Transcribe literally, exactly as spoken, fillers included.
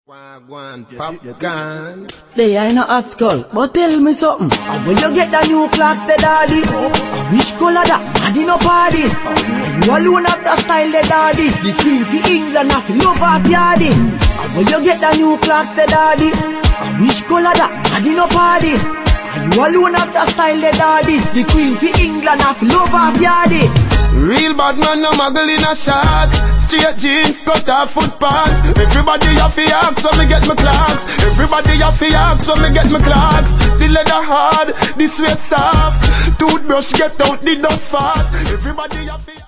Wagwan, popcorn. They ain't no hot skull, but tell me something. How will you get the new clocks, the daddy? I wish color that, daddy no party. You alone have the style, the daddy. The queen for England, have love of yardy. How will you get the new clocks, the daddy? I wish color that, daddy no party. You alone have the style, the daddy. The queen for England, have love of yardy. Real bad man, no muggle in a shots. Straight jeans, cut off foot pants. Everybody have to ask when me get my clocks. Everybody have to ask when me get my clocks. The leather hard, the sweat soft. Toothbrush get out the dust fast. Everybody have to